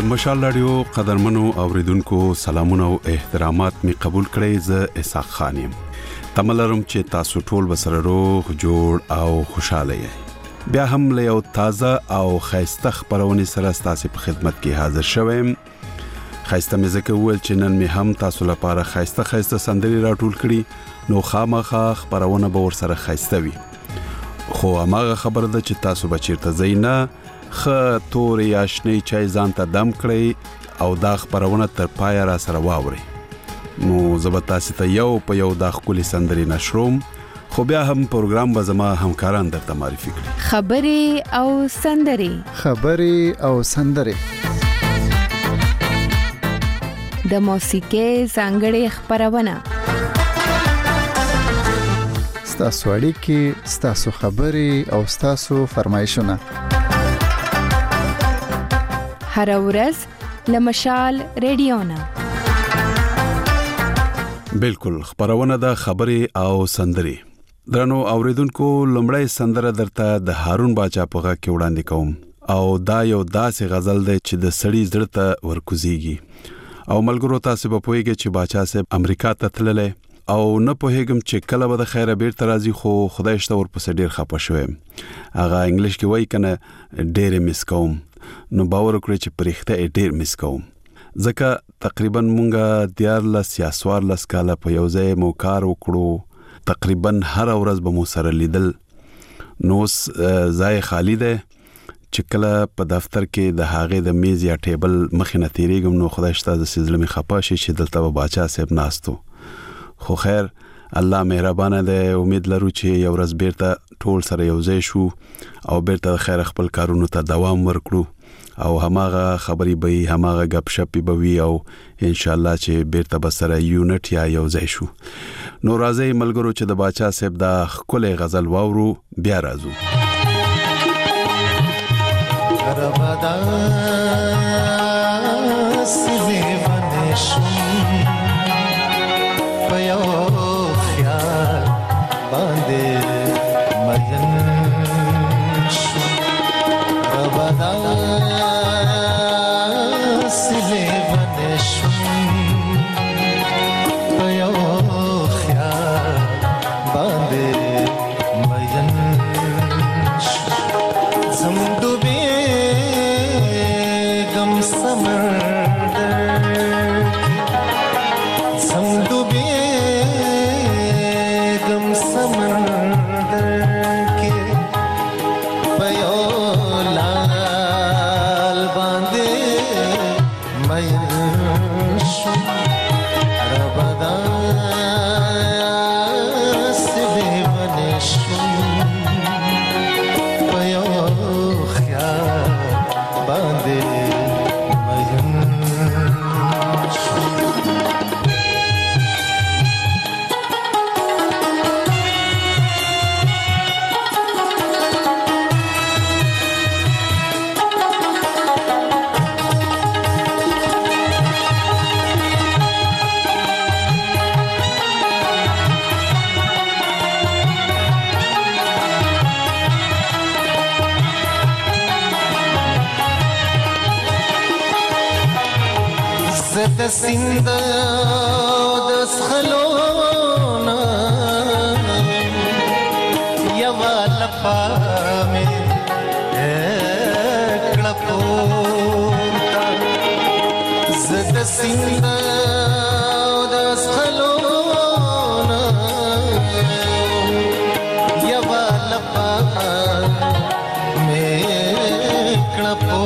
مشال رادیو قدرمنو اوریدونکو سلامونه او احترامات می قبول کړئ. ز اسحاق خان یم. تملرم چې تاسو ټول بسره روغ جوړ او خوشاله یې. بیا هم له یو تازه او خیسته خبرونه سره تاسو په خدمت کې حاضر شوم. خیسته مې ځکه وویل چې نن مې هم تاسو لپاره خیسته سندري راټول کړي، نو خامخا خبرونه به ور سره خیسته وي. خو هغه خبره ده چې تاسو بچیرته زینا خ تورې آشنی چای ځان ته دم کړی او دا خبرونه تر پای را سره واوري. نو زبر تاسو ته یو په یو د خولي سندري نشروم، خو بیا هم پروګرام به زما همکاران درته معرفي کړي. خبرې او سندري د موسیقي ځانګړې خبرونه، ستاسو اړیکې، ستاسو خبرې او ستاسو فرمایشونه هر ورځ لمشال رادیو نه. بالکل خبرونه د خبرې او سندري. درنو اوریدونکو، لمړی سندره درته د هارون باچا په غږ کې وړاندې کوم او دا یو داسې غزل دی چې د سړی زړه ته ورکوزيږي. او ملګرو، تاسو به پوهیږئ چې باچا صاحب امریکا ته تللی او نه پوهیږم چې کله به د خیره بیرته راځي، خو خدای شته ورپسې ډیر خپه شوم. هغه انګلیش کې وایي کنه ډیر مس کوم، نو باور وکړئ چې پرېخته ډیر مس کوم. ځکه تقریبا مونږه 14 کاله په یو ځای مو کار وکړو، تقریبا هر ورځ به مو سره لیدل. نو ځای خالی دی چې کله په دفتر کې د هغې د میز یا ټیبل مخې نه تیریږم، نو خدای شته د سزړه می خپه شي چې دلته به باچا صاحب ناستو. خو خیر الله مهربانه دی. امید لرو چې یو ورځ بیرته ټول سره یو ځای شو او بیرته خیر خپل کارونو ته دوام ورکړو او هماغه خبرې به هماغه غپ شپ به وي او ان شاء الله چې بیرته به سره یونټ یا یو ځای شو. نو راځي ملګرو چې د باچا صاحب د خپل غزل واورو، بیا راځو. ربدا سلیوان شم پیو خیال باندې مین شم. ربدا سلیوان شم پیو خیال باندې مین شم. زمدو د سیند د سخلونا یو لپا مې کړپو زد سیند د سخلونا یو لپا مې کړپو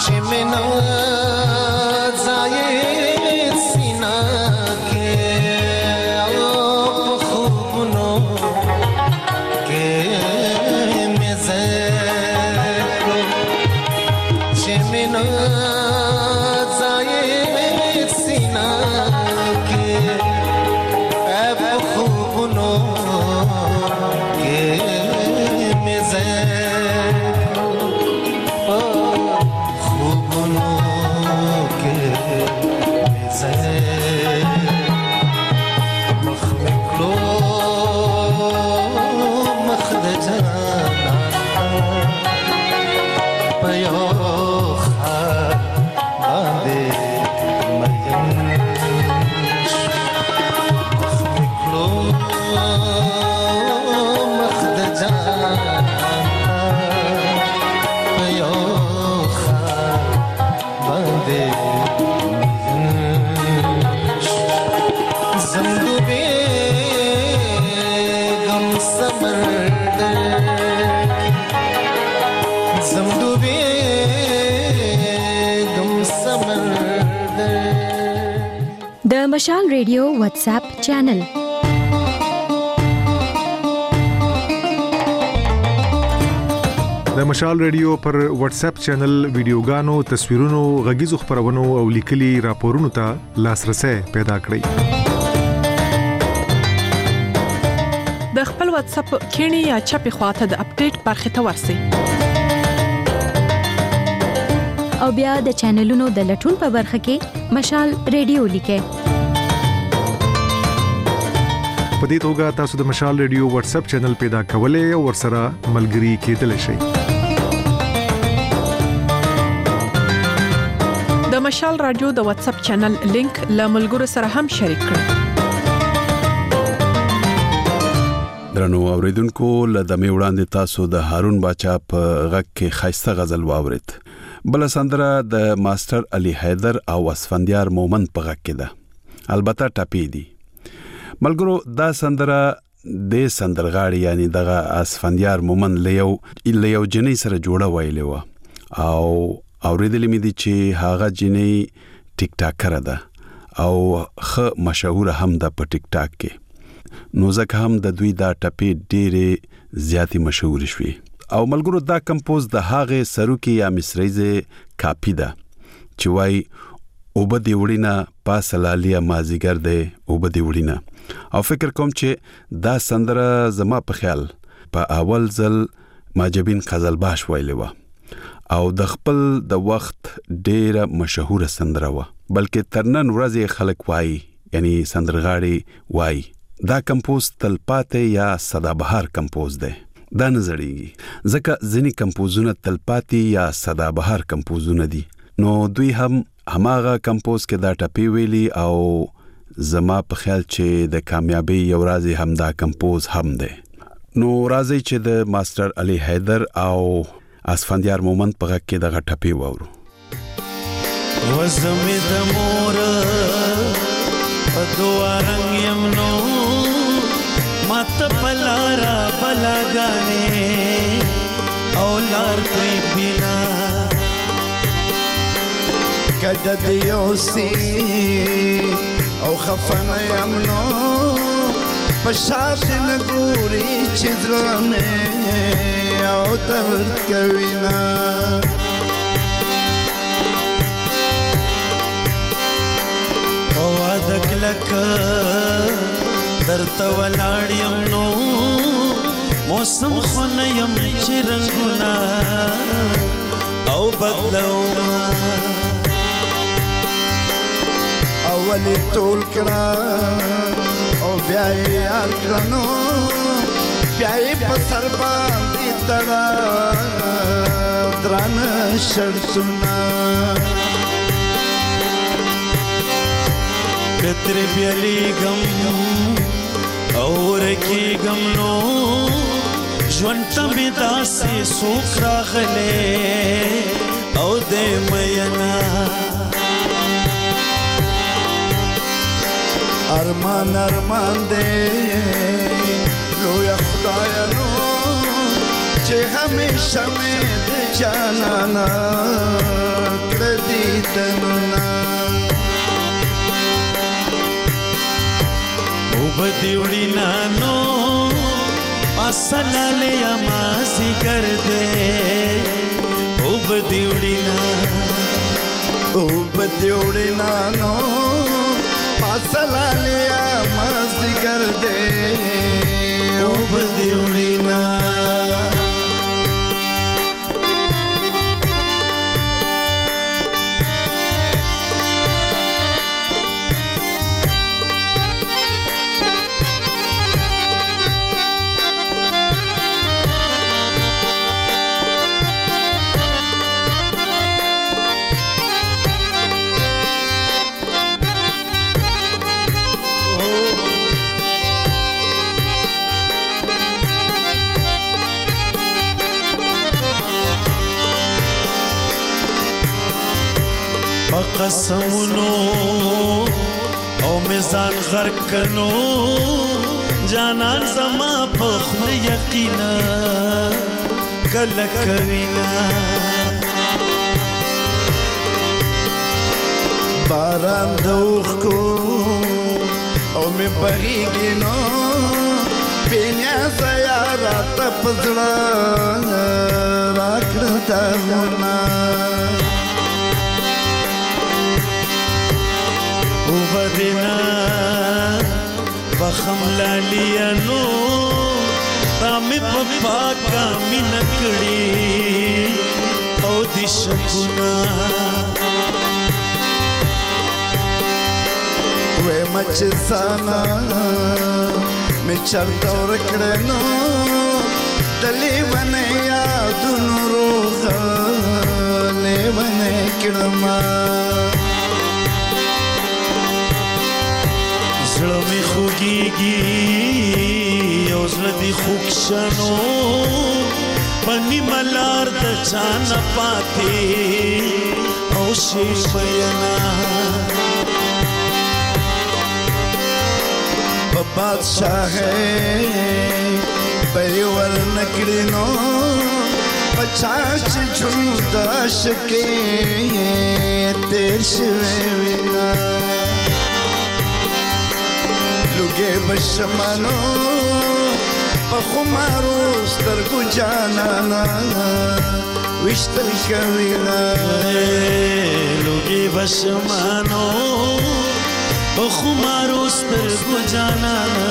چې منا زاید سینا کې او په خوبونو کې مې زکو چې منا زاید سینا کې په خوبونو کې مې زکو خوبونو کې مې زکو مخ مې کړو مخ د جانا په یو خار باندې مین مخ مې کړو مخ د جانا په یو خار باندې زندو بیگم سمندر زندو بیگم سمندر د مشال ریډیو واتس اپ چینل د مشال ریډیو پر واتس اپ چینل ویډیوګانو، تصویرونو، غږیزو خبرونو او لیکلي راپورونو ته لاسرسي پیدا کړئ. د خپل واتس اپ کینی یا چپی خواته د اپډیټ برخه ته ورسئ. او بیا د چینلونو د لټون په برخه کې مشال ریډیو لیکئ. په دې توګه تاسو د مشال ریډیو واتس اپ چینل پیدا کولای او ورسره ملګري کېدلی شئ. د مشال رادیو د واتس اپ چینل لینک له ملګرو سره هم شریک کړئ. درنو اوریدونکو، لدمه وړاندې تاسو د هارون باچا په غږ کې خاصه غزل واورید. بل سندره د ماستر علي حیدر او اسفندیار مومن په غږ کې ده. البته ټاپی دي. ملګرو، دا سندره د سندرغاړي یعنی دغه اسفندیار مومن لیو جنې سره جوړه ویلې و او اوریدلې مې دي چې هغه جنې ټیک ټاکر ده او خه مشهور هم ده په ټیک ټاک کې. نو ځکه هم د دوی دا ټپې ډېرې زیاتې مشهور شوې. او ملګرو، دا کمپوز د هغه سروکي یا مصریزه کاپی ده چې وای او بدی وړینا پاسلالیا مازیګر ده او بدی وړینا. او فکر کوم چې دا سندره زما په خیال په اول ځل ماجبین قزلباش ویلې و او د خپل د وخت ډیره مشهوره سندره و، بلکې ترنن ورځې خلک وای یعنی سندرغاړي وای. دا کمپوز تلپاته یا سدابهار کمپوز ده. دا نظریږي ځکه ځینی کمپوزونه تلپاتی یا سدابهار کمپوزونه دي. نو دوی هم هماغه کمپوز کې دا ټپی ویلي او زما په خیال چې د کامیابی یو رازي هم دا کمپوز هم ده. نو راځي چې د ماستر علي حیدر او اسفندیار مومن په غږ کې دغه ټپی واورو. وزمې د مور په دوه رنګ یم نو مات پلارا بلاګانې او لار کوي بنا کده دیوسی او خفنه یم نو پشاش نګوري چې ځلانه او درد کوي نا او ادکلک درته ولاړ یم نو موسم خونه یم چې رنگونه او بدلوما اولی ټول کړه او بیا یې یاد کړه نو بیا یې په سر باندې تړه درانه شرطونه کتر بیالیګم او رکیګم نو ژوند ته مې داسې سوک راغلی او دې مینا ارمان ارمان دې لویا خدایا نو چې همیشه مې د جانانا دیدنونه او بدیوړي نانو اسلاله یمازي ګرځې او بدیوړي نانو اسلاله یمازي ګرځې او بدیوړي قسمونو او میزان غرق کنو جانان زما په خپل یقینا کله کوینا باران دوخ کو او می بهیږي نو بینیا سیارا تپزړه راکړه دونه وبدنا بخم لاليانو رامي پپا کا مینکڑی او دی شکونا وے مچ سانا می چرتا ورکڑنو دلی ونه یادونو روغ لیونه کړما زړه می خوږیږي او زړه دی خوښنو پنی ملار د چان پاتې او شیش بینا بادشاہ پریور نکړینو پچاچ ژوند عاشقې تیر شوی وینا لوګې بشمانو په خمارو سترګو جانانا وشتل کوینا لوګې بشمانو په خمارو سترګو جانانا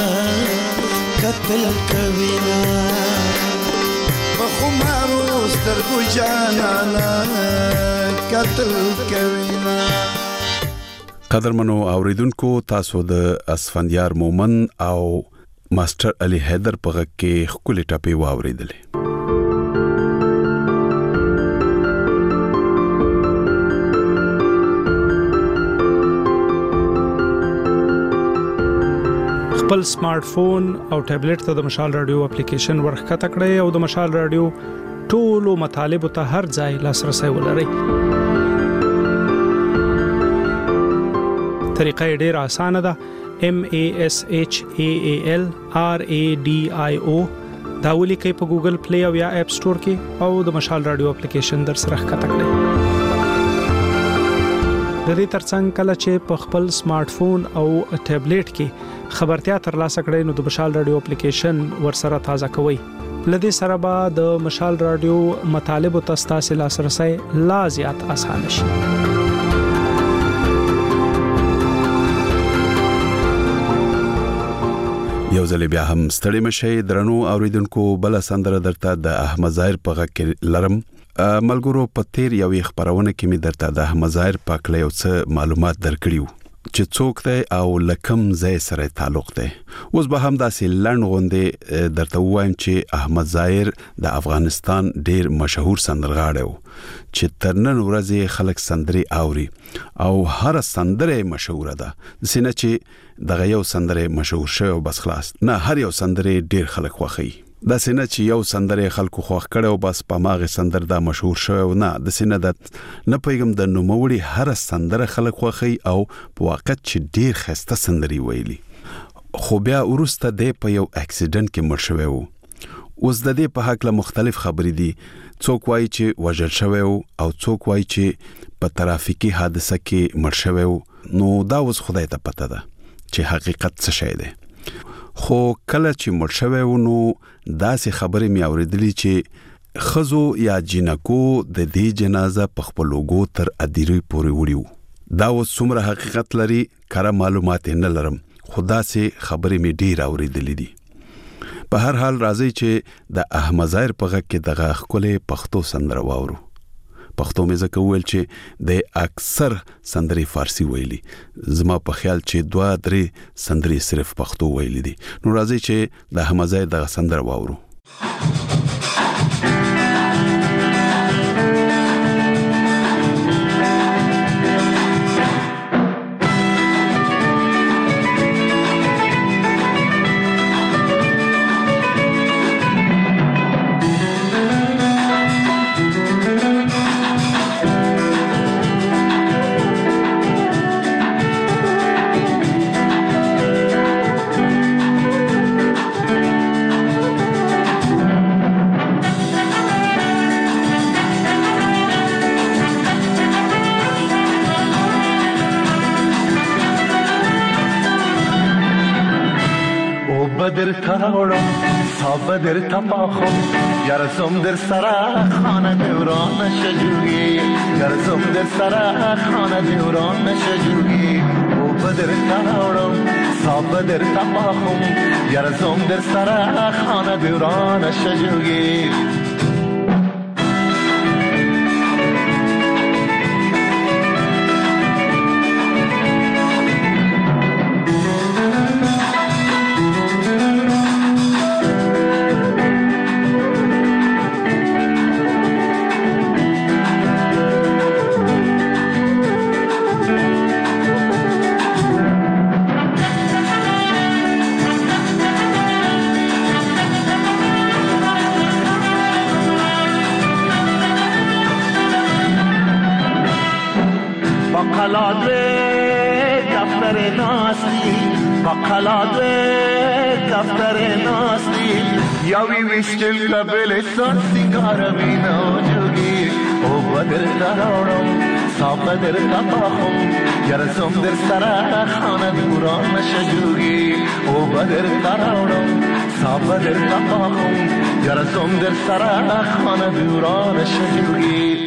قتل کوینا په خمارو سترګو جانانا قتل کوینا. قدرمنو اوریدونکو تاسو د اسفندیار مومن او ماستر علي حیدر په غږ کې خولي ټاپي واوریدلې. خپل سمارټ فون او ټابلیټ ته د مشال رادیو اپلیکیشن ورخته کړئ او د مشال رادیو ټولو مطالب ته هر ځای لاسرسي ولرئ. طریقه ډیره اسانه ده. MASHAALRADIO دا ولیکئ په ګوګل پلی او یا اپ سٹور کې او د مشال رادیو اپلیکیشن در سره ښکته کړئ. د دې ترڅنګ کله چې په خپل سمارټ فون او ټابلیټ کې خبرتیا ترلاسه کړئ نو د مشال رادیو اپلیکیشن ورسره تازه کوئ. لدې سره به د مشال رادیو مطالب او تاسو لاسرسي لا زیات اسانه شي. یو ځل بیا هم ستړي مشي درنو اوریدونکو بل سندره درته د احمد ظاهر په غږ کې لرم. ملګرو په تیر یو خبرونه کې می درته د احمد ظاهر په کله یو څه معلومات درکړیو چې څوک دی او لکم ځای سره تعلق دی. اوس به هم داسې لړن غوندې درته وایم چې احمد ظاهر د افغانستان ډیر مشهور سندرغاړی و چې تر نن ورځې خلک سندري اوري او هر سندره مشهوره ده. ځکه چې دغه یو سندره مشهور شوی بس خلاص نه، هر یو سندره ډیر خلک خوښي. دا سینه چې یو سندره خلکو خوښ کړي او بس په ماغه سندر دا مشهور شوی نه، د سینه د نه پیغام د نوموړي هر سندره خلک خوښي او په واقع چې ډیر خسته سندري ویلي. خو بیا ورسته د په یو اکسیډنټ کې مړ شوی و. اوس د دې په حق له مختلف خبرې دي. څوک وایي چې وژل شوی او څوک وایي چې په ترافیکي حادثه کې مړ شوی نو دا اوس خدای ته پته ده چې حقیقت څه شی دی. خو کله چې مړ شوی نو داسې خبرې مې اورېدلې چې خزو یا جنکو د دې جنازه په خپل لوګو تر اديري پورې وړیو. دا اوس څومره حقیقت لري کره معلومات نه لرم، خدا سي خبرې مې ډیر اورېدلې دي. په هر حال راځي چې د احمد ظاهر په غږ کې دغه خپلې پښتو سندره واورو. پښتو مې ځکه ویل چې د اکثر سندري فارسی ویلي، زما په خیال چې 2-3 سندري صرف پښتو ویلي دي. نو راځي چې د احمد ظاهر دغه سندره واورو. بدر تراوڑم سا بدر تپاخم یارزم در سرا خانه دوران نشجوگی یارزم در سرا خانه دوران نشجوگی او بدر تراوڑم سا بدر تپاخم یارزم در سرا خانه دوران نشجوگی یاوی وشتل قبلستان سنگارمی نوجوگی او بدر تراوڑم سا بدر تپاخم یارزم در سرا خانه دوران نشجوگی او بدر تراوڑم سا بدر تپاخم یارزم در سرا خانه دوران نشجوگی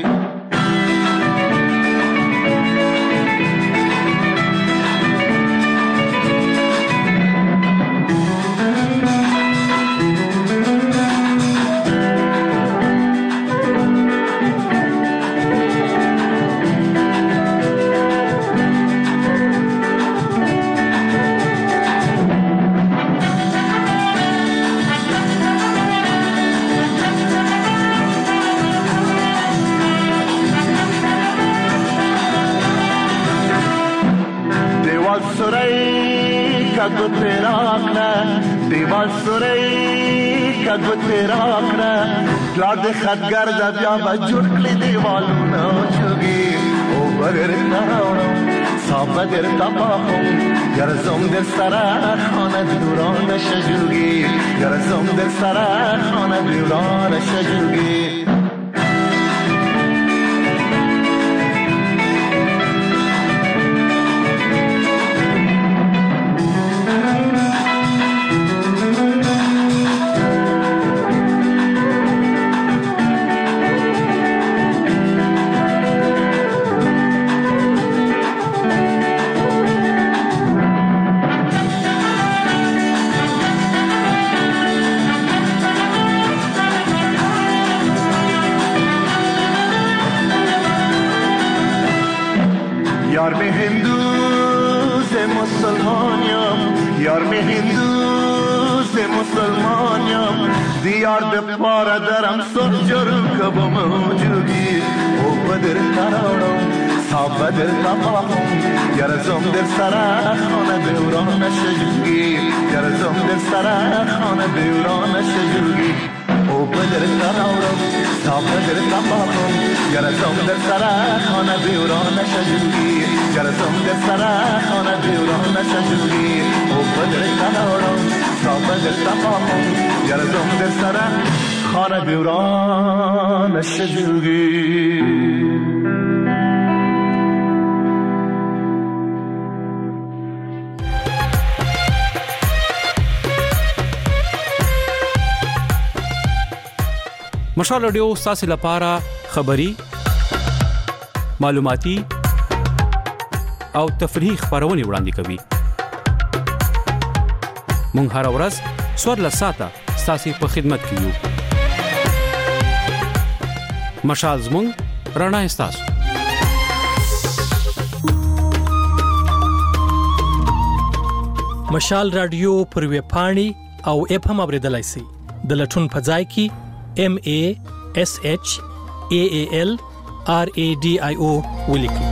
دیوال سوری کا گوترا کړه پلار د خدګر د بیا بجوړ کړی دیوالونه چوغي او بدر تراوړم سا بدر تپاخم یارزم در سرا خانه دوران نشجوگی یارزم در سرا خانه دوران نشجوگی یار میں ہندو سے مسلمانیم یار میں ہندو سے مسلمانیم دیار د پارا درم سرجر کب موجودی او بدر تراوڑم سا بدر تپاخم یارزم در سرا خانه دوران نشجوگی یارزم در سرا خانه دوران نشجوگی او بدر تراوڑم سا بدر تپاخم یارزم در سرا خانه دوران نشجوگی یارزم در سرا خانه دوران نشجوگی او بدر تراوڑم سا بدر تپاخم یارزم در سرا خانه دوران نشجوگی مشال رادیو ستاسو لپاره خبري معلوماتي او تفریحي خبرونه وړاندې کوي. مونږ هر ورځ سوړ ساته ستاسو په خدمت کې یو. مشال زموږ رڼا ستاسو. مشال رادیو پر ویب پاڼې او اپ هم اوریدلای شئ. د لټون په ځای کې MASHAALRADIO ولیکئ.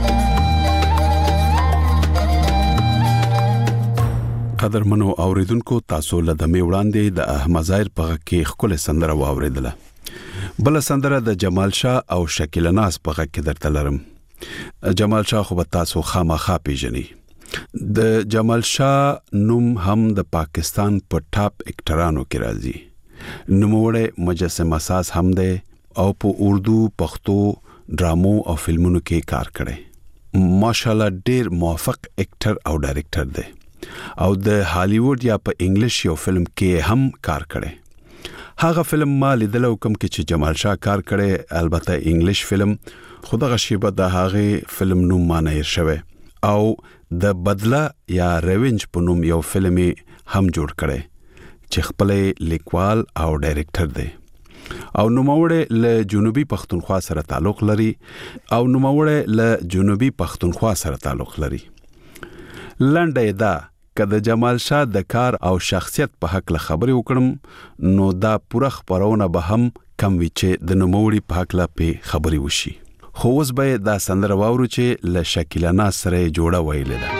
قدرمنو اوریدونکو تاسو له دمه وړاندې د احمد ظاهر په کې خپل سندره واوریدله. بل سندره د جمال شاه او شکیل ناز په کې درته لرم. جمال شاه خو به تاسو خامخا پیژنئ. د جمال شاه نوم هم د پاکستان په ټاپ اکټرانو کې راځي. نوموړی مجسمه ساز هم دی او په اردو، پښتو، ډرامو او فلمونو کې کار کړی. ماشاءالله ډیر موفق اکټر او ډایرکټر دی او د هالیوډ یا په انګلیش یو فلم کې هم کار کړی. هغه فلم ما لیدل کوم کې چې جمال شاه کار کړی، البته انګلیش فلم، خدغه شیبه د هغه فلم نوم معنی شوی او د بدله یا ریونج په نوم یو فلم هم جوړ کړی چې خپل لیکوال او ډایرکټر دی او نوموړی له جنوبي پښتونخوا سره تعلق لري. لنډه دا کله جمال شاه د کار او شخصیت په حق له خبرې وکړم نو دا پوره خبرونه به هم کم وي چې د نوموړي په حق له خبرې وشي. خو اوس به دا سندره واورو چې له شکیل ناز سره جوړه ویلې ده.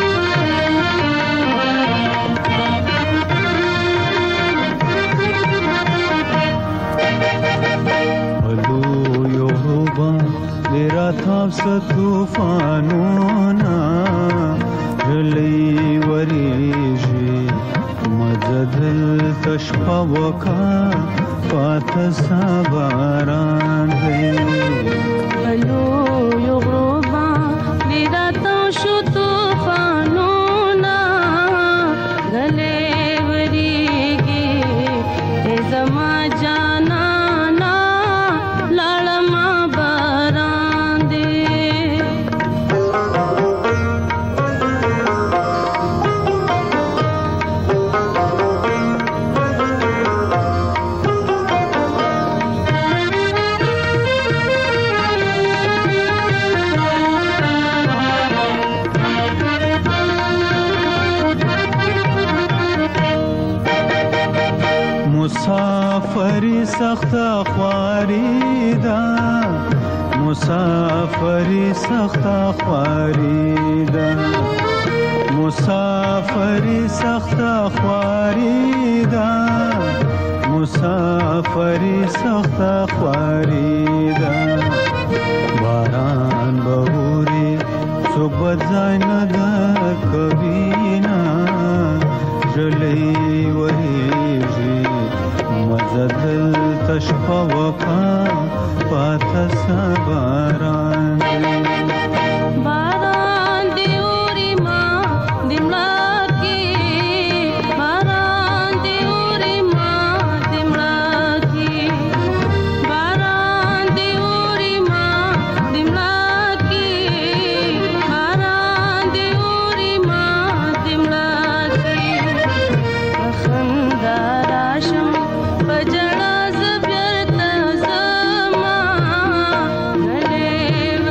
मेरा था तूफानोना रली वरीजी मजदल तशपवका पात साबारान हेलो योगोबा मेरा तो शु तूफानोना गले वरीगे ए जमा जाना मुसाफरी सख्त ख्वारीदा मुसाफरी सख्त ख्वारीदा मुसाफरी सख्त ख्वारीदा मुसाफरी सख्त ख्वारीदा बारान बहुरी सुबह जान द कबीना जली वही मजदल तशपवका पात साबारान बारान देउरी माँ दिमला की बारान देउरी माँ दिमला की बारान देउरी माँ दिमला की बारान देउरी माँ दिमला की खंदाराशम बजड़ा जब्यर्त जमा गले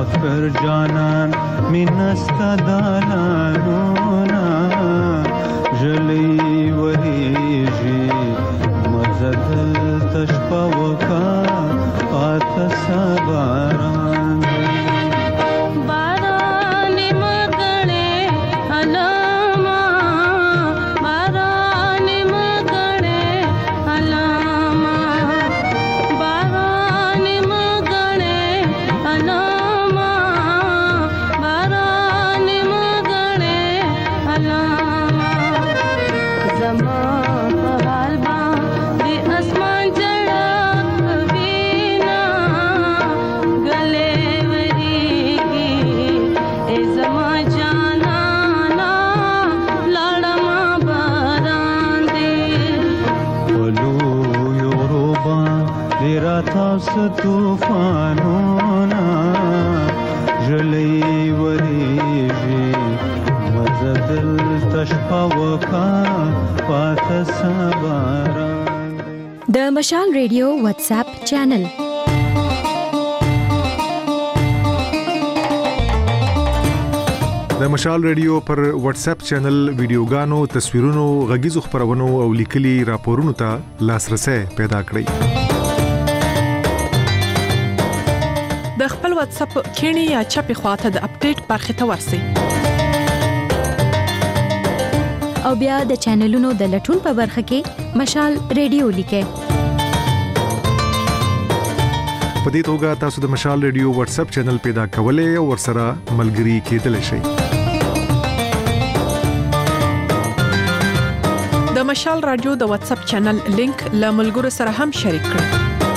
مسافر جانان مینستا دالانونا جلی وریجی مزدل تشپا وکا آتا سباران بارانی مگڑے علاما بارانی مگڑے علاما بارانی مگڑے علاما بارانی مگڑے علاما زما پہال با دی اسمان جڑا وینا گلے وریگی اے زما جانا نا لڑما باران دے ولو یوروبا دیرا تاس توفانونا جلی وریجی مزدل تشپا وکا پات سباران د مشال ریډیو واتس اپ چینل د مشال ریډیو پر واتس اپ چینل ویډیوګانو تصویرونو غږیزو خبرونو او لیکلي راپورونو ته لاسرسي پیدا کړئ د خپل واتس اپ کینی یا چپی خواته د اپډیټ برخه ته ورسی او بیا د چینلونو د لټون په برخه کې مشال ریډیو لیکه په دې توګه تاسو د مشال ریډیو واتس اپ چینل پیدا کولای او ورسره ملګري کېدلی شئ د مشال رادیو د واتس اپ چینل لینک له ملګرو سره هم شریک کړئ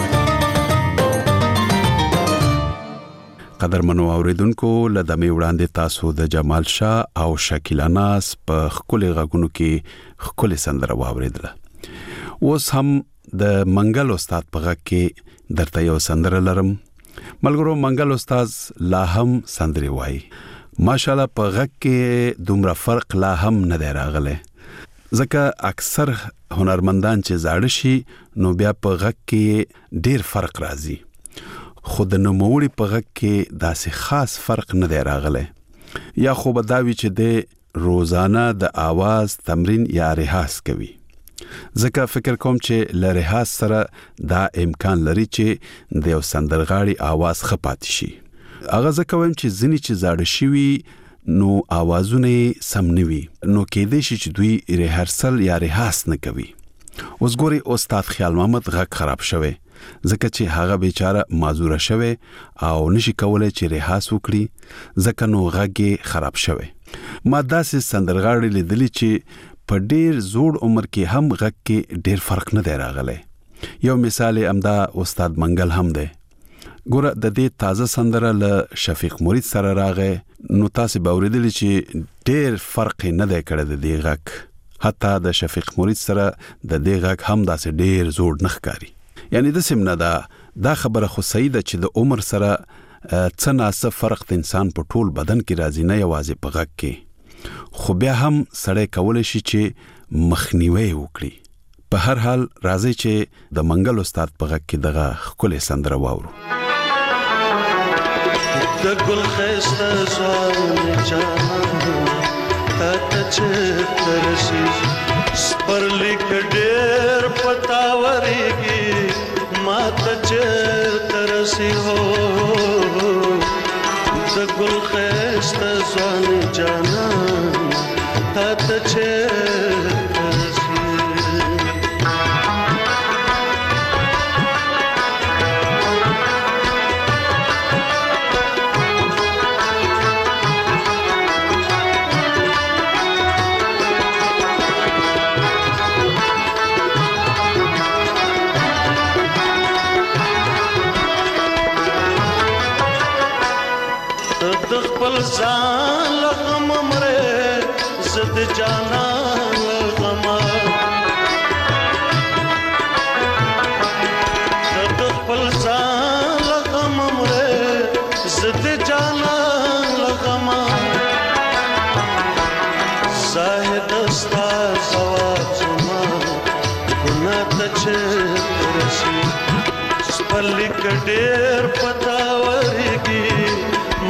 قدرمنو اوریدونکو لدمه وړاندې تاسو د جمال شاه او شکیلا ناز په خولي غږونو کې خولي سندره واوریدله اوس هم د منګل استاد په غږ کې درته یو سندره لرم ملګرو منګل استاد لا هم سندري وای ماشاءالله په غږ کې دومره فرق لا هم نه دی راغلی ځکه اکثر هنرمندان چې زاړه شي نو بیا په غږ کې ډیر فرق راځي خود نوموړي په غږ کې داسې خاص فرق نه دی راغلی یا خو به دا وي چې د روزانه د आवाज تمرین یا ریاض کوي ځکه فکر کوم چې له ریاض سره دا امکان لري چې د یو سندرغاړي आवाज خپات شي هغه ځکه وایم چې ځنی چې زاړه شوي نو आवाजونه سم نه وي نو کېدې شي چې دوی ریهرسل یا ریاض نه کوي اوس ګوري استاد خیال محمد غږ خراب شوی ځکه چې هغه بیچاره معذوره شوی او نشي کولای چې ریاض وکړي ځکه نو غږ خراب شوی ما داسې سندرغاړي لیدلی چې په ډیر زوړ عمر کې هم غږ کې ډیر فرق نه دی راغلی یو مثال امدا استاد منګل هم دی ګوره د دې تازه سندره له شفیق مرید سره راغی نو تاسو به اوریدلی چې ډیر فرق نه دی کړی د دې غږ حتی د شفیق مرید سره د دې غږ هم داسې ډیر زوړ نه ښکاري یعنی د سیمه دا خبره خو صحیح ده چې د عمر سره څه ناسه فرق د انسان په ټول بدن کې راځي نه یوازې په غږ کې خو بیا هم سړی کولی شي چې مخنیوي وکړي په هر حال راځي چې د منګل استاد په غږ کې دغه ښکلې سندره واورو د ګل خسته ځوان جانان ته چې ترسي سپرلی کډیر پتاوريږي ما ته چې ترسي هو د ګل خسته ځوان جانان ته چې ځان لغم مره زد جانا لغم د خپل ځان لغم مره زد جانا لغم زاهد استا زواج ما ګنا ته چرشي سپلک ډېر پتاورګي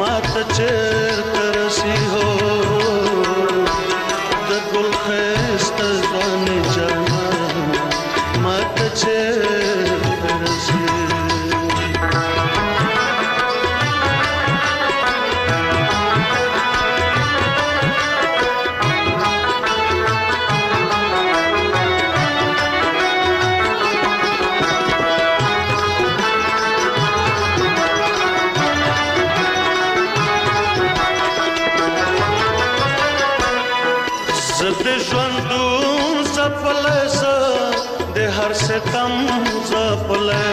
ژوندون زپلی زه د هر ستم زپلی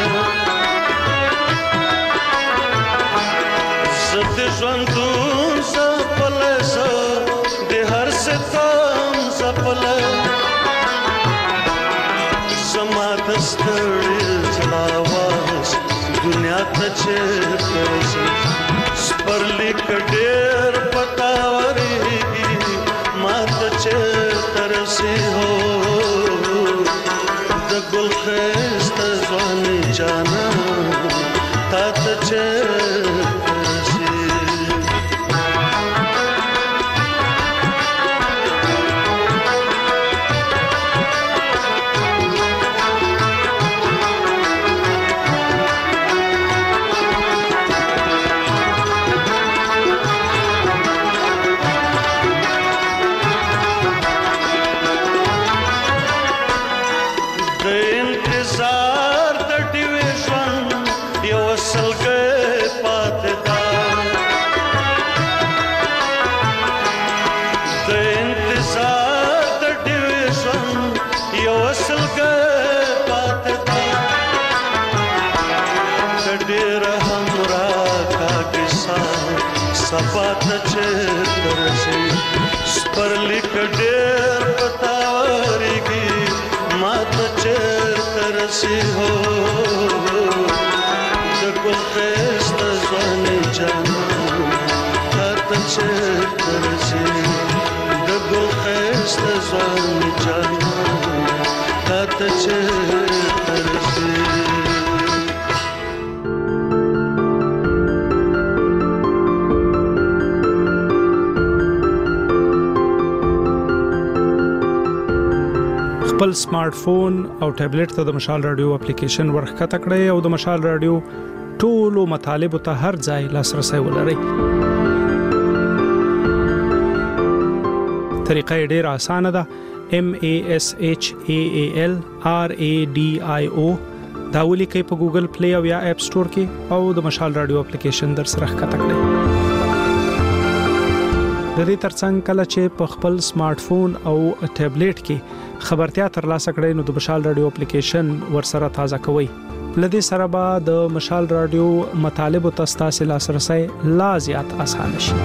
زه د ژوندون زپلی زه د هر ستم زپلی زما د ستړي زړه आवाज دنیا ته چیرته رسي سپرلیک ډېر پتاورېږي ما ته چیرته رسي هو د ګل ښایسته ځواني جانان تا ته چیرته رسي سبا ته چیرته رسي سپرلیک ډېر پتاورېږي ما ته چیرته رسي هو د ګل ښایسته ځواني جانان تا ته چیرته رسي د ګل ښایسته ځواني جانان تا ته چیرته رسي خپل سمارټ فون او ټابلیټ ته د مشال رادیو اپلیکیشن ورخکته کړئ او د مشال رادیو ټولو مطالبه ته هر ځای لاسرسي ولرئ. طریقه ډېره اسانه ده. MASHAALRADIO دا ولیکئ په ګوګل پلی او یا اپ سٹور کې او د مشال رادیو اپلیکیشن در سره ښکته کړئ. د دې ترڅنګ کله چې په خپل سمارټ فون او ټابلیټ کې خبرتیا ترلاسه کړئ نو د مشال رادیو اپلیکیشن ورسره تازه کوئ. لدې سره به د مشال رادیو مطالب او تاسو لاسرسي لا زیات اسانه شي.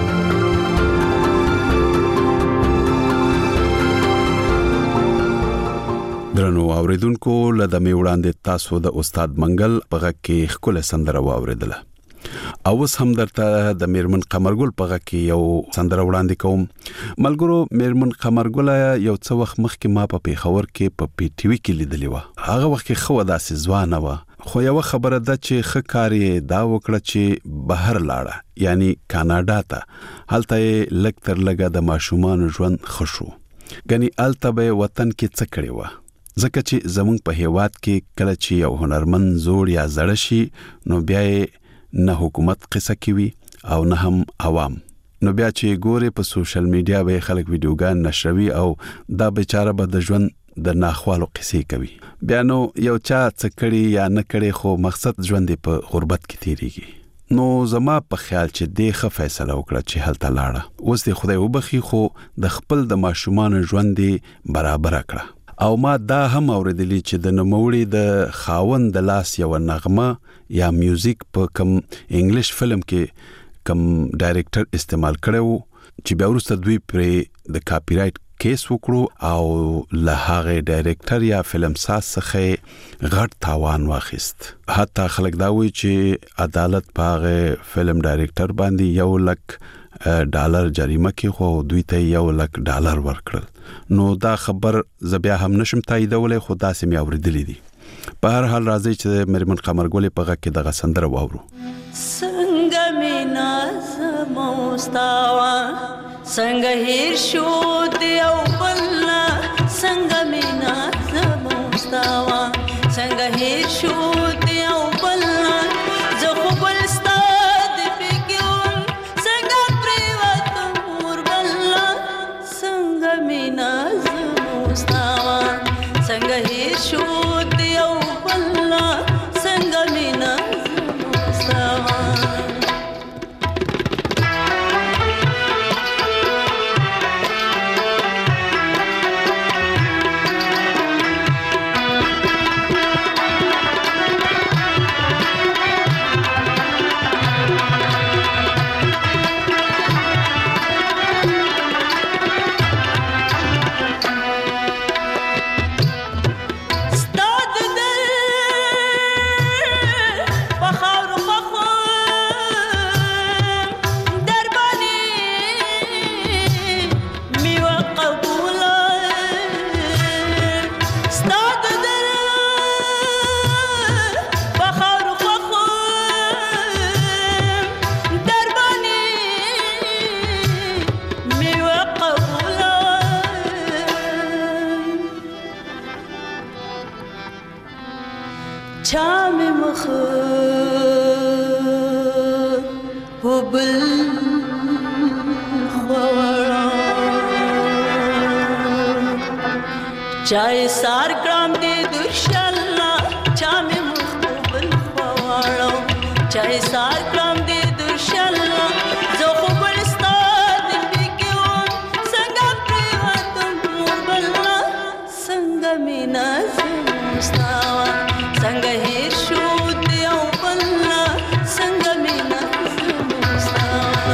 درنو اوریدونکو لدې وړاندې تاسو د استاد منګل په غږ کې خپل سندره واوریدله. اوس هم درته د میرمن قمرګل په غږ کې یو سندره وړاندې کوم. ملګرو میرمن قمرګل یو څو وخت مخکې ما په پیښور کې په پی ټی وی کې لیدلې و. هغه وخت کې خو داسې ځوانه و خو یو خبره ده چې خکاري دا وکړه چې بهر لاړه یعنی کاناډا ته. هلته لګ تر لګه د ماشومان ژوند خوشو غني التبه وطن کې څه کړی و ځکه چې زمونږ په هیواد کې کله چې یو هنرمن زوړ یا زړه شي نو بیا نه حکومت قصه کوي او نه هم عوام. نو بیا چې ګوره په سوشل میډیا به خلک ویډیوګان نشروي او دا بیچاره به د ژوند د ناخوالو قصې کوي. بیا نو یو چا څه کړي یا نه کړي خو مقصد ژوند په غربت کې تیریږي. نو زما په خیال چې دغه فیصله وکړه چې هلته لاړه. اوس د خدای وبخي خو د خپل د ماشومان ژوند برابر کړه. او ما دا هم اوریدلی چې د نوموړي د خاوند د لاس یو نغمه یا میوزیک په کم انګلیش فلم کې کم ډایریکټر استعمال کړو چې بیا وروسته دوی پر د کاپی رائټ کیس وکړو او له هغه ډایریکټر یا فلم ساز څخه غټ تاوان واخیست. حتی خلک دا وایي چې عدالت په هغه فلم ډایریکټر باندې $1,00,000 جریمه کې خو دوی ته $1,00,000 ورکړل. نو دا خبر زبیا هم نشم تاییدولای خو داسې مې اوریدلې دي. په هر حال راځي چې میرمن قمرګل په غږ کې دغه سندره واورو. څنګه مې ناز موستاوا څنګه هیر شو دی او بلنا څنګه مې ناز موستاوا څنګه هیر شو دی او بلنا زه خو بلستا د فکر څنګه پریوت مور بلنا څنګه مې ناز موستاوا څنګه هیر شو دی او بلنا څنګه مې ناز موستاوا وبل چای سار کرام دې درشلا چا مې مخبل خواړو چای سار کرام دې درشلا زه خو ګلستا دې پکيو څنګه پریوتم بلنا څنګه مینا زمستاوا څنګه هیر شو دې او بلنا څنګه مینا زمستاوا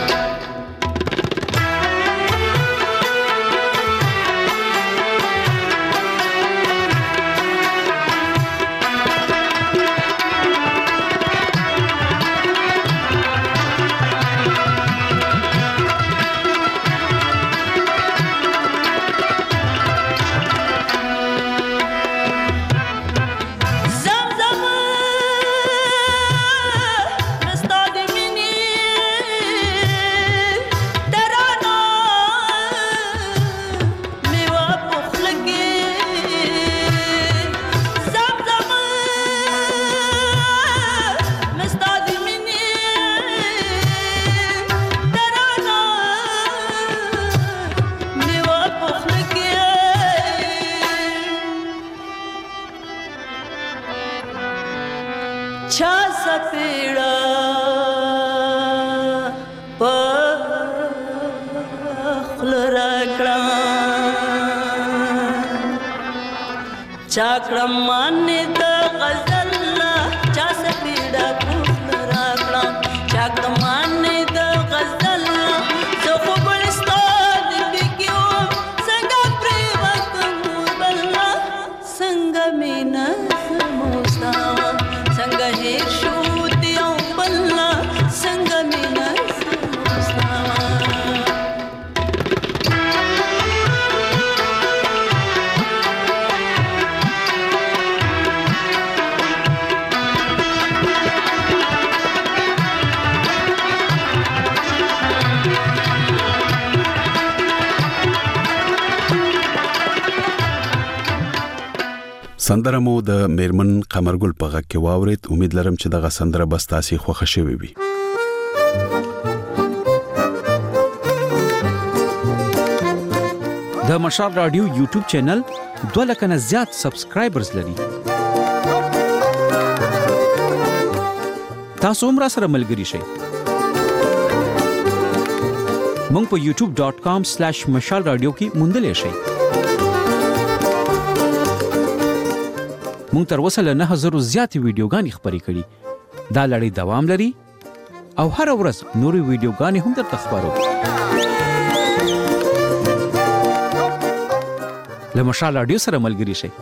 چاکړه مانه د غزل چا سپیډه پوښل راکړه چاکړه مانه د غزل زه خو ګلستا دې پکيو څنګه پریوتم بلنا څنګه مینا زموستاوا څنګه هیر شو دې او بلنا څنګه مینا زموستاوا سندره مو د میرمن قمرګل په غږ کې واورید. امید لرم چې دغه سندره بس تاسو خوښه شوي وي. د مشال رادیو یوټیوب چینل 2 لک نه زیات سبسکرایبرز لري. تاسو هم را سره ملګري شئ. مونږ په youtube.com/mashalradio کې موندلې شئ. مونږ تر اوسه له 9000 زیات ویډیوګانې خپرې کړې. دا لړۍ دوام لري او هر ورځ نورې ویډیوګانې هم درته خبرو. له مشال رادیو سره ملګري شئ.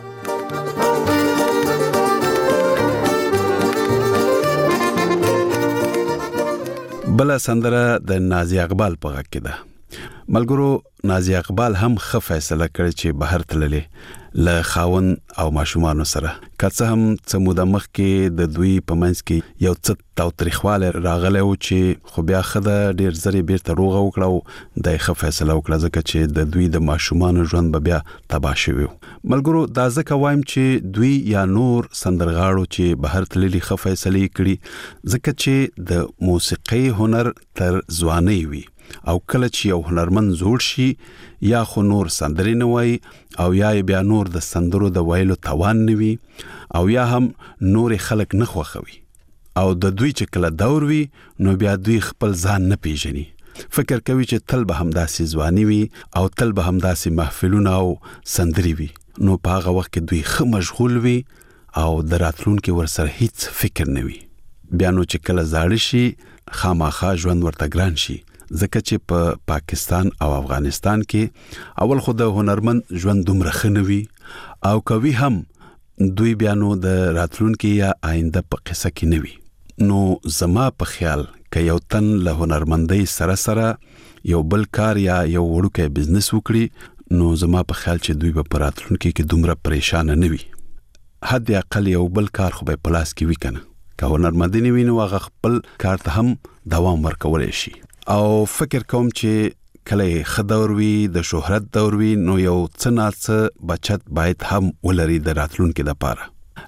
بل سندره د نازي اقبال په غږ کې ده. ملګرو نازي اقبال هم ښه فیصله کړې چې بهر تللې له خاون او ماشومانو سره. که څه هم څه موده مخکې د دوی په منځ کې یو څه تاوتریخوالی راغلی و چې خو بیا ښځه ډېر ژر یې بیرته روغه وکړه او دا یې ښه فیصله وکړه ځکه چې د دوی د ماشومانو ژوند به بیا تباه شوی و. ملګرو دا ځکه وایم چې دوی یا نور سندرغاړو چې بهر تللي ښه فیصلې کړي ځکه چې د موسیقۍ هنر تر ځوانۍ وي او کله چې یو هنرمند زوړ شي یا خو نور سندرې نه وایي او یا بیا نور د سندرو د ویلو توان نه وي او یا هم نور خلک نه خوښوي او د دوی چې کله دور وي نو بیا دوی خپل ځان نه پیژني. فکر کوي چې تل به همداسې ځواني وي او تل به همداسې محفلونه او سندرې وي. نو په هغه وخت کې دوی ښه مشغول وي او د راتلونکي ورسره هیڅ فکر نه وي. بیا نو چې کله زاړه شي خامخا ژوند ورته ګران شي ځکه چې په پاکستان او افغانستان کې اول خو د هنرمند ژوند دومره ښه نه وي او کوي هم دوی بیا نو د راتلونکي یا آینده په قصه کې نه وي. نو زما په خیال که یو تن له هنرمندۍ سره سره یو بل کار یا یو وړوکی بزنس وکړي نو زما په خیال چې دوی به په راتلونکي کې دومره پریشان نه وي. حد اقل یو بل کار خو به پلاس کې وي کنه. که هنرمند نه وي نو هغه خپل کار ته هم دوام ورکولی شي. او فکر کوم چې کله ښه دور وي د شهرت دور وي نو یو څه نه څه بچت باید هم ولري د راتلونکي لپاره.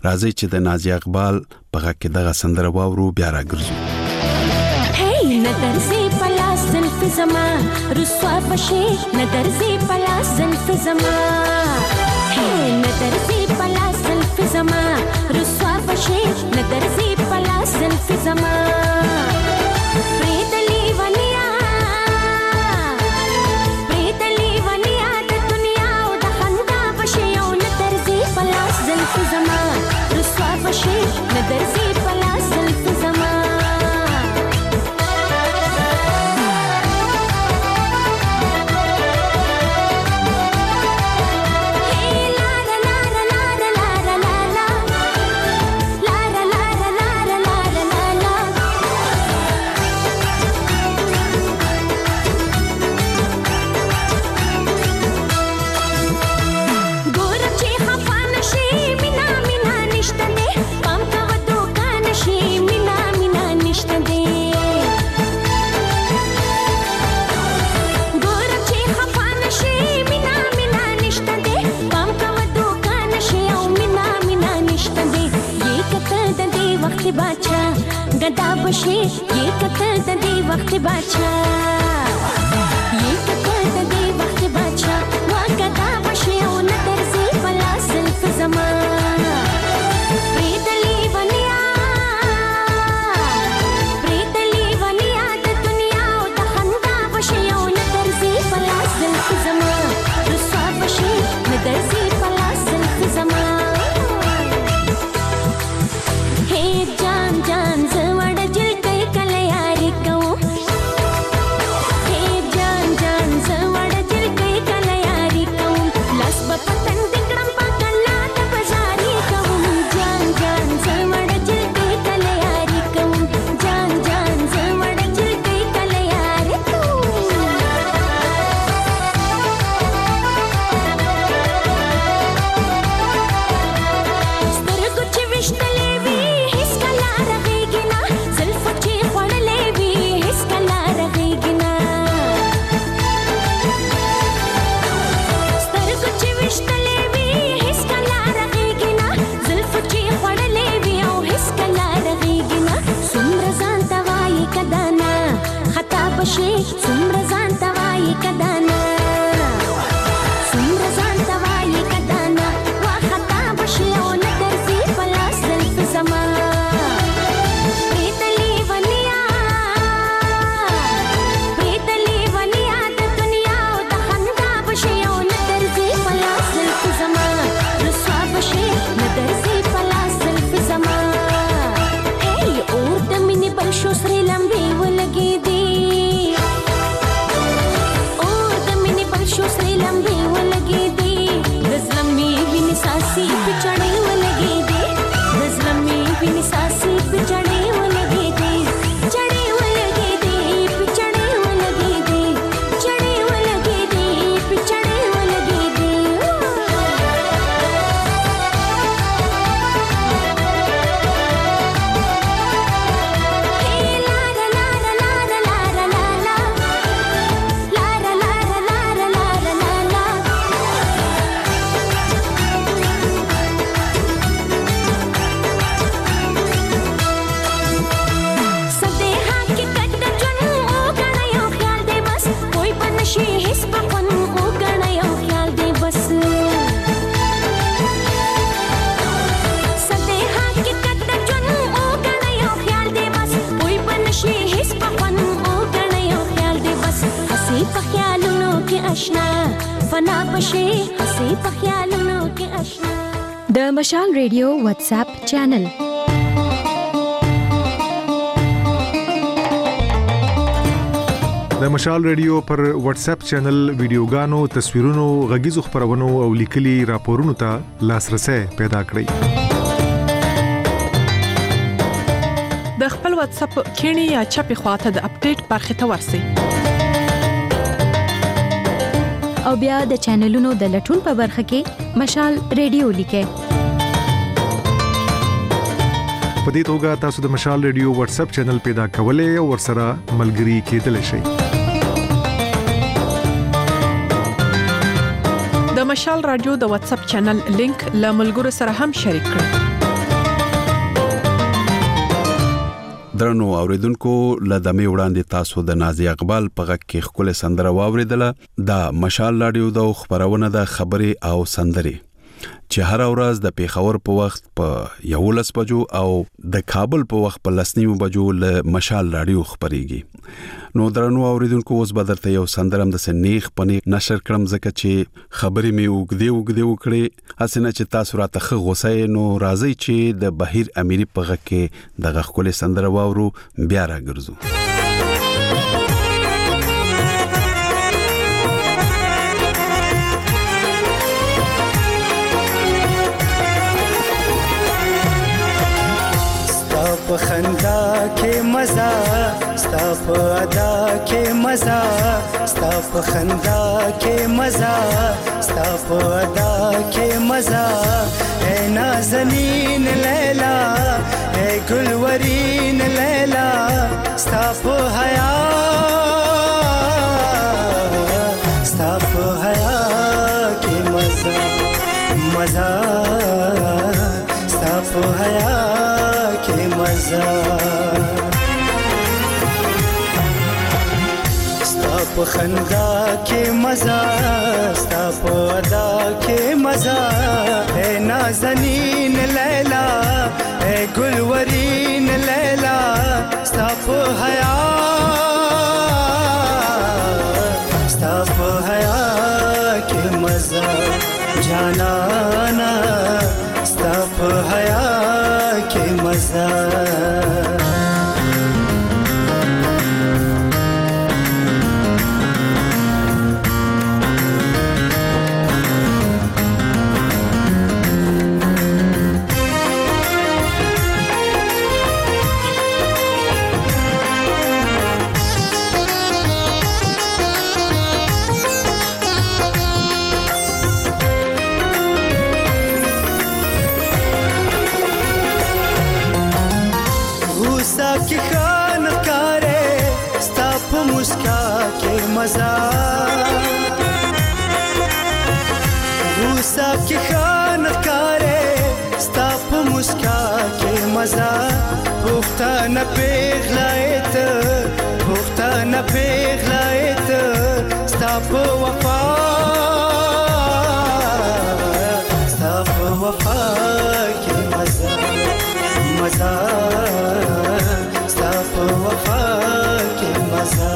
راځي چې د نازیه اقبال په غږ کې دغه سندره واورو بیا راګرځو. ندر زی پلاس زلف زما رسوا بشي ندر زی پلاس زلف زما ندر زی پلاس زلف زما رسوا بشي ندر زی پلاس زلف زما پریدلی ونیا د دنیا او د خندا بشي او ندر زی پلاس زلف زما رسوا بشي ندر زی پلاس زلف زما गदा बशे ये कतर दे वक्त बाचा ये कतर दे वक्त बाचा वा गदा बशे ओ नदर से पला सिल्फ जमा प्रीतली वनिया द दुनिया ओ तखंदा बशे ओ नदर से पला सिल्फ जमा रुसवा बशे नदर से पला सिल्फ जमा हे जान जान जवड़ जिल कई कलयारी कहूँ हे जान जान जवड़ जिल कई कलयारी कहूँ लस बपतन दिकड़म पकड़ना तब जारी कहूँ जान जान जवड़ जिल कई कलयारी कहूँ जान जान जवड़ जिल कई कलयारी कहूँ स्तर कुछ विश्तले सुम्र जान तवाई कदाना सुम्र जान तवाई कदाना वा खता बशे ओ नदर सी पलास ज़ल्फ ज़मा प्रीतली वनिया द दुनिया ओ तखंदा बशे ओ नदर सी पलास ज़ल्फ ज़मा रुसवा बशे नदर सी पलास ज़ल्फ ज़मा ए और दमिनी बलशो श्री लंबी वो लगी दी श्री लंबी वो लगी दी गजलमी भी निसासी पिछड़े वो लगी दी गजलमी भी निसासी पिछड़े वो लगी दी चढ़े वो लगी दी पिछड़े वो लगी दी चढ़े वो लगी दी पिछड़े वो लगी दी د مشال ریډیو واتساپ چینل د مشال ریډیو پر واتس اپ چینل ویډیوګانو تصویرونو غږیزو خبرونو او لیکلي راپورونو ته لاسرسي پیدا کړئ. د خپل واتس اپ کینی یا چپی خواته د اپډیټ برخه ته ورسی او بیا د چینلونو د لټون په برخه کې مشال ریډیو لیکه. په دې توګه تاسو د مشال ریډیو واتس اپ چینل پیدا کولای او ورسره ملګري کېدلی شئ. د مشال رادیو د واتس اپ چینل لینک له ملګرو سره هم شریک کړئ. درنو اوریدونکو لدمه وړاندې تاسو د نازي اقبال په غږ کې خپل سندره واوریدله دا مشال رادیو د خبرونه د خبري او سندري چې هر ورځ د پیښور په وخت په 11 بجو او د کابل په وخت په 9 بجو له مشال رادیو خبريږي نو درنو اوریدونکو اوس بدرته یو سندرم د سنیخ پنی نشر کړم ځکه چې خبري می وګدي وکړي اسنه چې تاسو راته خو غوسه نو راځي چې د بهیر اميري په غږ کې دغه خپل سندره واورو بیا راګرځو په خندا کې مزه ستا په ادا کې مزه ستا په خندا کې مزه ستا په ادا کې مزه اے نازنین لیلا اے گلورین لیلا ستا په حیا کې مزه ستا په حیا के मजा स्ता प खंदा के मजा स्ता प अदा के मजा है नाज़नीन लैला है गुलवरीन लैला स्ता प हया के मजा जानाना स्ता प हया के मजा की खान कारे स्ताप मुस्का के मजा गुस्सा की खान कारे स्ताप मुस्का के मजा भुखता न पेगलायत स्ताप वफा के मजा वफा के मजा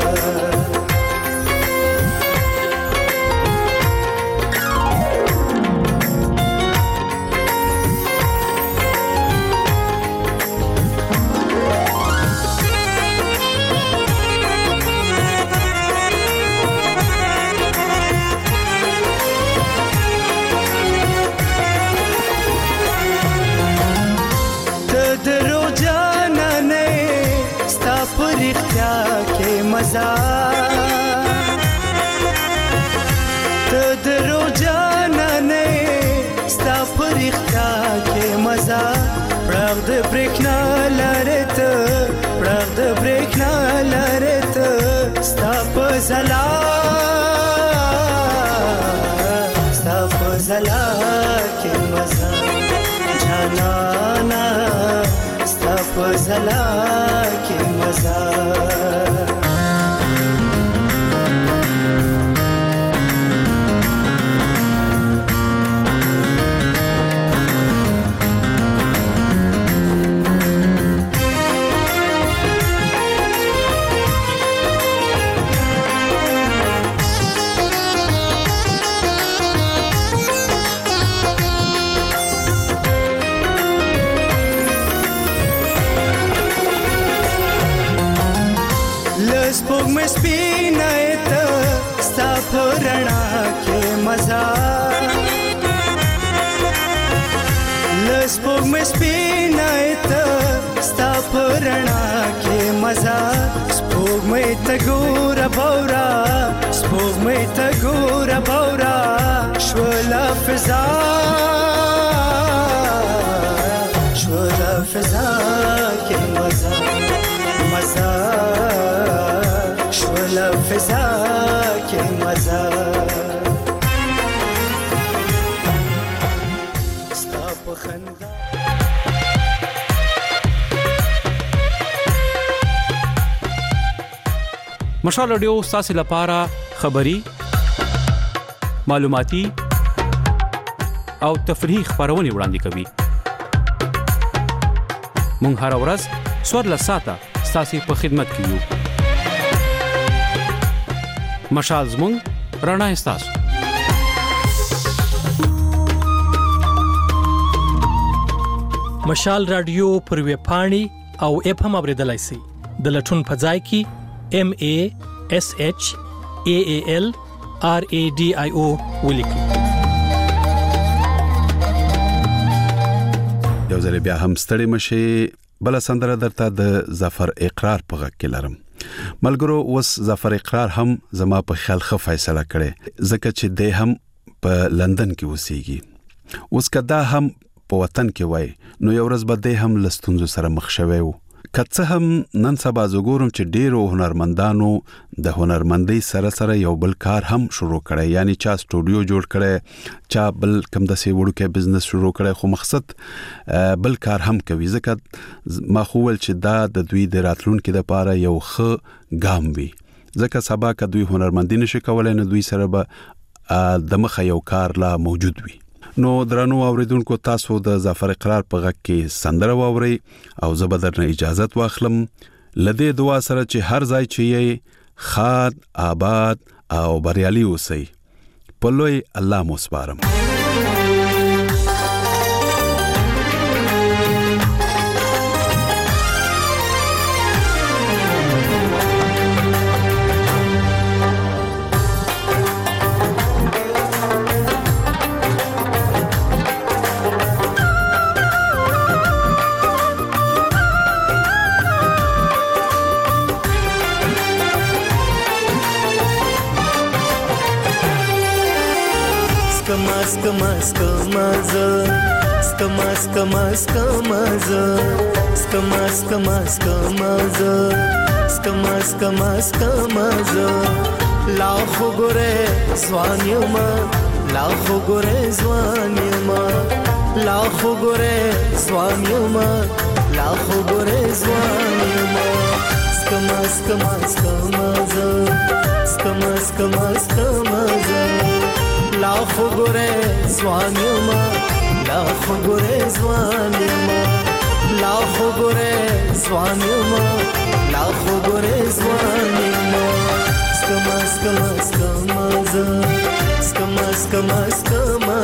मजा तो दरो जाना नहीं स्ता फरिख्ता के मजा प्रद ब्रेकना लरत स्ता पजला के मजा जानाना स्ता पजला के मजा स्पोग में स्पिनायत स्ता फरणा के मजा स्पोग में स्पिनायत स्ता फरणा के मजा स्पोग में तगोरा बौरा शोला फिजा के मजा शोला फिजा के मजा مشال رادیو تاسو لپاره خبري معلوماتي او تفریحي خبرونه وړاندې کوي. مونږ هر ورځ سوړ ساته تاسو په خدمت کې یو. مشال زموږ رڼا تاسو. مشال رادیو پر ویب پاڼې او اپ هم اوریدلای شئ. د لټون په ځای کې MASHAALRADIO ولیکئ. یو ځل بیا هم ستړي مشي. بل سندره درته د ظفر اقرار په غږ کې لرم. ملګرو اوس ظفر اقرار هم زما په خیال ښه فیصله کړي ځکه چې د هم په لندن کې اوسېږي. اوس کدا هم په وطن کې وای نو یو ورځ به د هم لستونزو سره مخ شوي وو. کڅه هم نن سبا زګورم چې ډیرو هنرمندانو د هنرمندۍ سره یو بل کار هم شروع کړي، یعنی چا سټوډیو جوړ کړي، چا بل کم د سی وړوکې بزنس شروع کړي، خو مقصد بل کار هم کوي. ځکه ما خوول چې دا د دوی د راتلونکو لپاره یو ښه ګام وي. ځکه سبا که دوی هنرمندي نشي کولای نو دوی سره به د مخه یو کار لا موجود وي. نو درنو اوریدونکو تاسو د ظفر اقرار په غږ کې سندره واوري او زه به درنه اجازه واخلم. لدې دعا سره چې هر ځای چې یې خاد آباد او بریالي اوسئ. په لوی الله مو سپارم. लाखो गोरे स्वानियमा लाखो गोरे स्वानियमा लाखो गोरे स्वानियमा लाखो गोरे स्वानियमा skama skama skama skama skama skama लाखो गोरे स्वानियमा लाखो गोरे स्वानियमा लाखो गोरे स्वानियमा लाखो गोरे स्वानियमा skama skama skama skama skama skama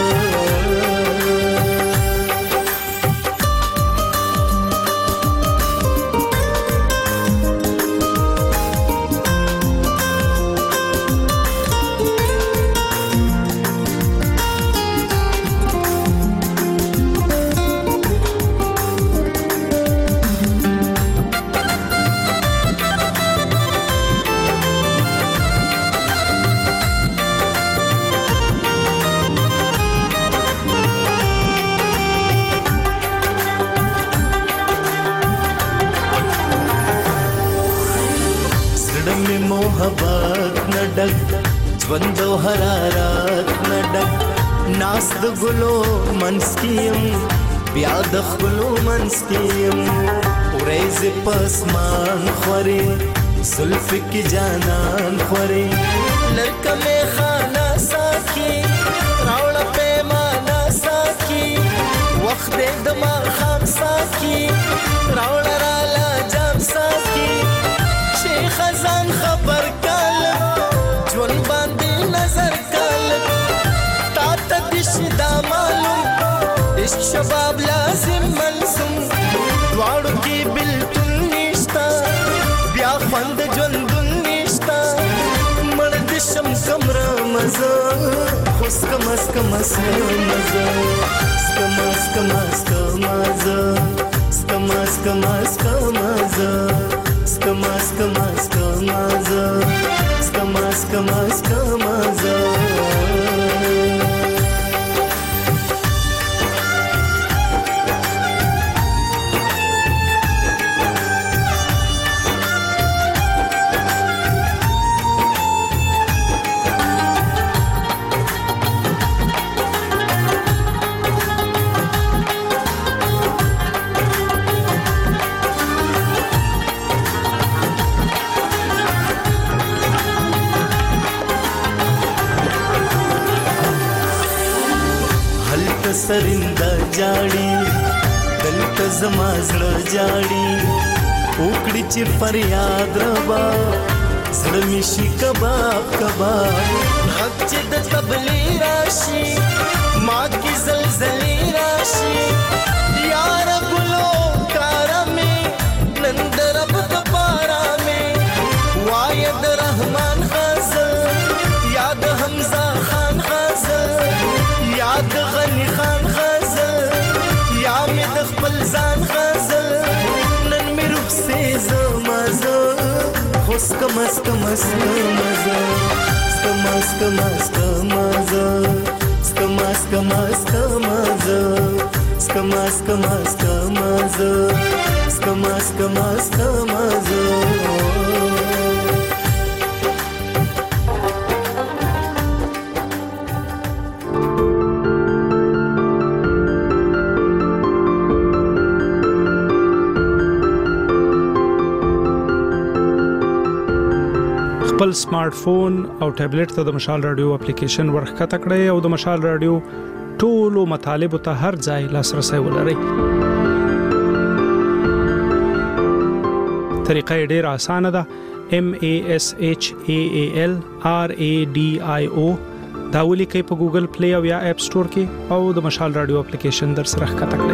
ژوندو حرارت نډک ناس د ګلو منسکیم بیا د خلو منسکیم ورېز پسمان خوري زلف کی جانان خوري لکه می خانا ساکي راول پیمانا ساکي وخت د ما خام ساکي راول را لا جام ساکي شیخ خزان خبر جون باندې نظر کال تا ته دشدا معلوم عشق شباب لازم منسوم دواړو کې بلتون نشتا بیا خوند جون دن نشتا مړ د شم کمره مزه خوش کمس کمس مزه کمس کمس مزه کمس کمس مزه کمس کمس مزه Skamaza, skamaza. سرنده جاړي دلته زما زړه جاړي وکړي چې فریاد ربا زړه مې شي کباب کباب غږ چې د تبلې راشي ما کې زلزلې راشي یار ګلو کارا مې نن د رب د پارا مې واید رحمان غزل یاد حمزه خان غزل یاد غنی خان غزل یا مې د خپل ځان غزل نن مې روح سي زمازه خوسکم اسکم اسکم مزه اسکم اسکم اسکم مزه اسکم اسکم اسکم مزه اسکم اسکم اسکم مزه اسکم اسکم اسکم مزه خپل سمارټ فون او ټابلیټ ته د مشال رادیو اپلیکیشن ورخته کړئ او د مشال رادیو ټولو مطالب ته هر ځای لاسرسي ولرئ. طریقه ډېره اسانه ده. MASHAALRADIO دا ولیکئ په ګوګل پلی او یا اپ سٹور کې او د مشال رادیو اپلیکیشن در سره ښکته کړئ.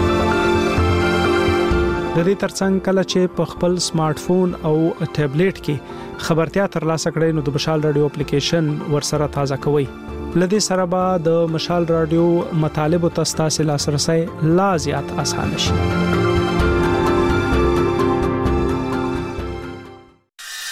د دې ترڅنګ کله چې په خپل سمارټ فون او ټابلیټ کې خبرتیا ترلاسه کړئ نو د مشال رادیو اپلیکیشن ورسره تازه کوئ. لدې سره به د مشال رادیو مطالب او تاسو لاسرسي لا زیات اسانه شي.